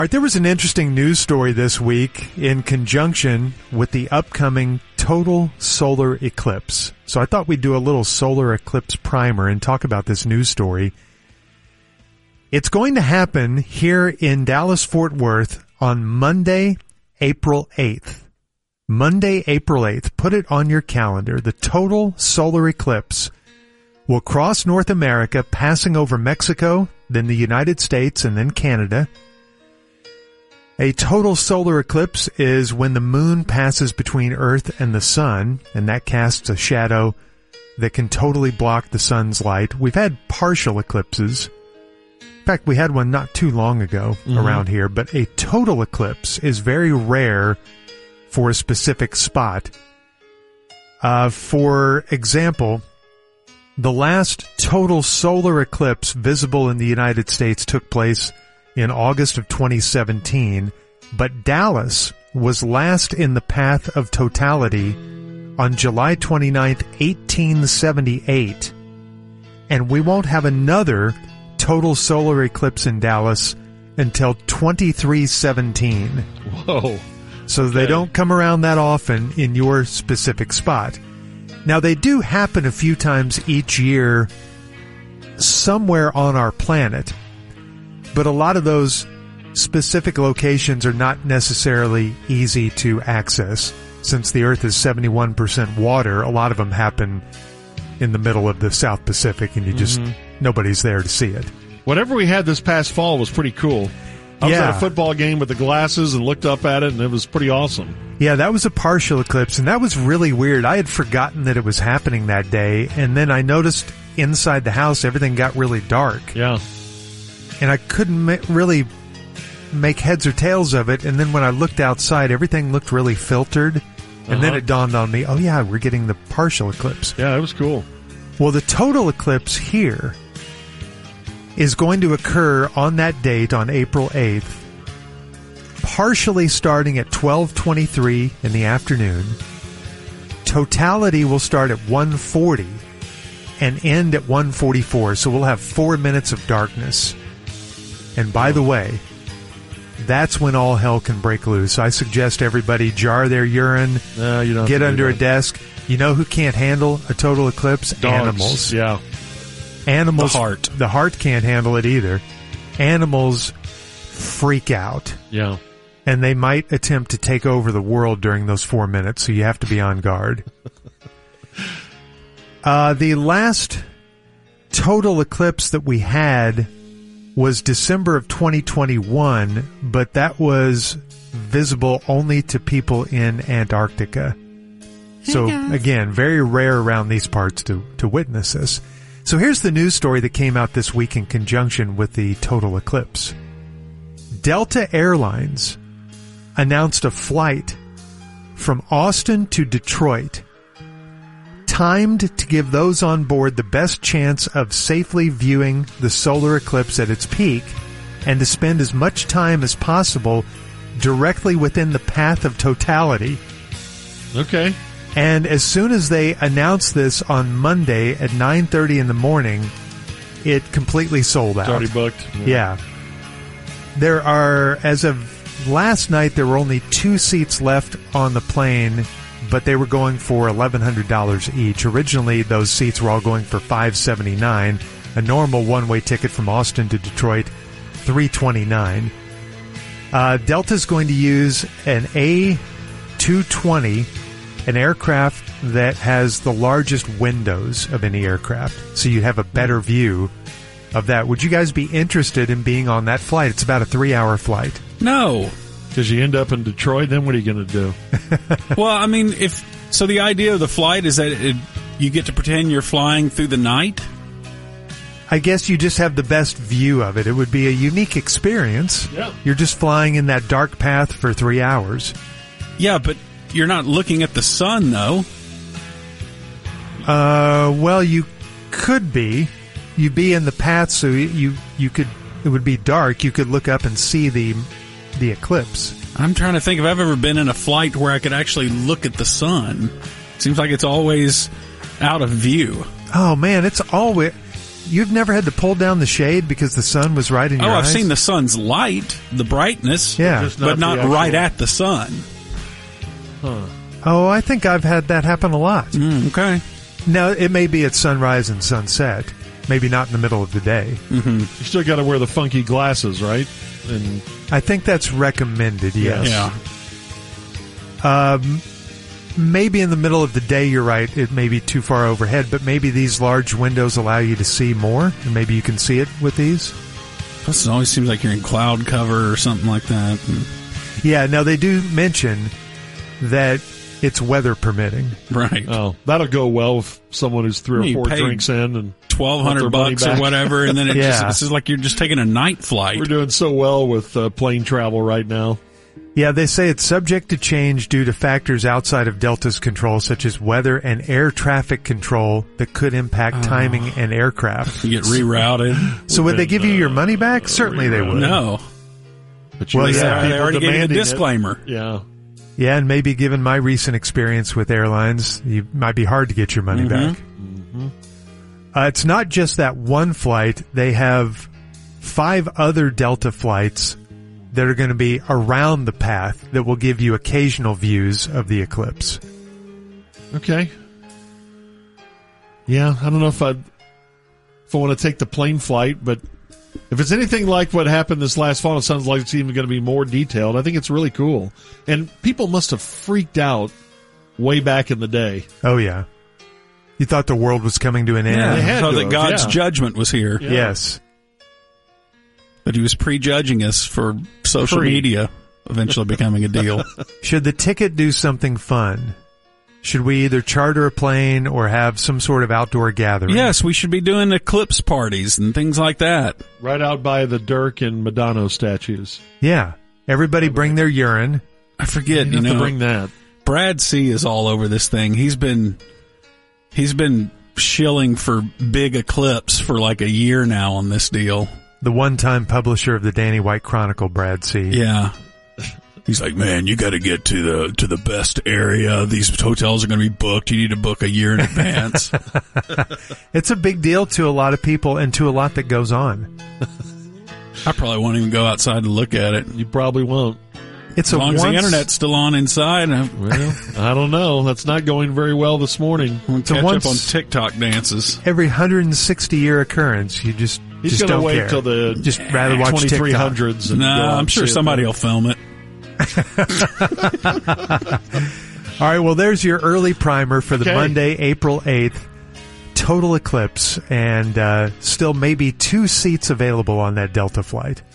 All right, there was an interesting news story this week in conjunction with the upcoming total solar eclipse. So I thought we'd do a little solar eclipse primer and talk about this news story. It's going to happen here in Dallas-Fort Worth on Monday, April 8th. Monday, April 8th. Put it on your calendar. The total solar eclipse will cross North America, passing over Mexico, then the United States, and then Canada. A total solar eclipse is when the moon passes between Earth and the sun, and that casts a shadow that can totally block the sun's light. We've had partial eclipses. In fact, we had one not too long ago around here, but a total eclipse is very rare for a specific spot. For example, the last total solar eclipse visible in the United States took place in August of 2017, but Dallas was last in the path of totality on July 29th, 1878. And we won't have another total solar eclipse in Dallas until 2317. Whoa. So they don't come around that often in your specific spot. Now, they do happen a few times each year somewhere on our planet, but a lot of those specific locations are not necessarily easy to access. Since the Earth is 71% water, a lot of them happen in the middle of the South Pacific, and you just, nobody's there to see it. Whatever we had this past fall was pretty cool. I was at a football game with the glasses and looked up at it, and it was pretty awesome. Yeah, that was a partial eclipse, and that was really weird. I had forgotten that it was happening that day, and then I noticed inside the house everything got really dark. Yeah. And I couldn't really make heads or tails of it. And then when I looked outside, everything looked really filtered. And then it dawned on me, oh yeah, we're getting the partial eclipse. Yeah, it was cool. Well, the total eclipse here is going to occur on that date on April 8th, partially starting at 12:23 in the afternoon. Totality will start at 1:40 and end at 1:44. So we'll have 4 minutes of darkness. And by the way, that's when all hell can break loose. I suggest everybody jar their urine, get under a desk. You know who can't handle a total eclipse? Dogs. Animals. Yeah. Animals. The heart. The heart can't handle it either. Animals freak out. Yeah. And they might attempt to take over the world during those 4 minutes, so you have to be on guard. The last total eclipse that we had was December of 2021, but that was visible only to people in Antarctica. So again, very rare around these parts to witness this. So here's the news story that came out this week in conjunction with the total eclipse. Delta Airlines announced a flight from Austin to Detroit, timed to give those on board the best chance of safely viewing the solar eclipse at its peak and to spend as much time as possible directly within the path of totality. Okay. And as soon as they announced this on Monday at 9:30 in the morning, it completely sold out. It's already booked. Yeah. There are, as of last night, there were only 2 seats left on the plane, but they were going for $1,100 each. Originally, those seats were all going for $579. A normal one-way ticket from Austin to Detroit, $329. Delta's going to use an A220, an aircraft that has the largest windows of any aircraft, so you have a better view of that. Would you guys be interested in being on that flight? It's about a 3-hour flight. No. Because you end up in Detroit, then what are you going to do? Well, I mean, so the idea of the flight is that you get to pretend you're flying through the night? I guess you just have the best view of it. It would be a unique experience. Yeah. You're just flying in that dark path for 3 hours. Yeah, but you're not looking at the sun, though. Well, you could be. You'd be in the path, so you could. It would be dark. You could look up and see the eclipse. I'm trying to think if I've ever been in a flight where I could actually look at the sun. Seems like it's always out of view. Oh man, it's always. You've never had to pull down the shade because the sun was right in your eyes? I've seen the sun's light, the brightness, Yeah. but not right at the sun. Huh. Oh, I think I've had that happen a lot. Okay. Now, it may be at sunrise and sunset. Maybe not in the middle of the day. You still got to wear the funky glasses, right? And I think that's recommended, yes. Yeah. Maybe in the middle of the day, you're right, it may be too far overhead, but maybe these large windows allow you to see more, and maybe you can see it with these. Plus, it always seems like you're in cloud cover or something like that. Yeah, now they do mention that it's weather permitting. Right. oh, that'll go well with someone who's 3 or You 4 paid drinks in, and $1,200 or whatever, and then it Yeah. this is like you're just taking a night flight. we're doing so well with plane travel right now. Yeah, they say it's subject to change due to factors outside of Delta's control, such as weather and air traffic control that could impact timing and aircraft. You get rerouted. So would they give you your money back? Certainly they would. No. But Well, may yeah, have They people already gave you the demanding it. disclaimer. Yeah. Yeah, and maybe given my recent experience with airlines, you might be hard to get your money back. It's not just that one flight. They have 5 other Delta flights that are going to be around the path that will give you occasional views of the eclipse. Okay. Yeah, I don't know if I want to take the plane flight, but if it's anything like what happened this last fall, it sounds like it's even going to be more detailed. I think it's really cool. And people must have freaked out way back in the day. Oh, yeah. You thought the world was coming to an end. They had so to that have, God's yeah. judgment was here. Yeah. Yes. But he was prejudging us for social media eventually becoming a deal. Should the ticket do something fun? Should we either charter a plane or have some sort of outdoor gathering? Yes, we should be doing eclipse parties and things like that. Right out by the Dirk and Madonna statues. Yeah. Everybody bring their urine. I forget, You have to know, bring that. Brad C is all over this thing. He's been shilling for big eclipse for like a year now on this deal. The one-time publisher of the Danny White Chronicle, Brad C. Yeah. He's like, man, you got to get to the best area. These hotels are going to be booked. You need to book a year in advance. It's a big deal to a lot of people and to a lot that goes on. I probably won't even go outside to look at it. You probably won't. It's As long as the internet's still on inside, Well, I don't know. That's not going very well this morning. we'll catch once- up on TikTok dances. every 160-year occurrence. You just He's just going don't to wait care. till the just rather watch TikTok. 2300s. And No, go out I'm and sure see it somebody then. will film it. All right, well, there's your early primer for the Okay. Monday, April 8th, total eclipse, and still maybe 2 seats available on that Delta flight.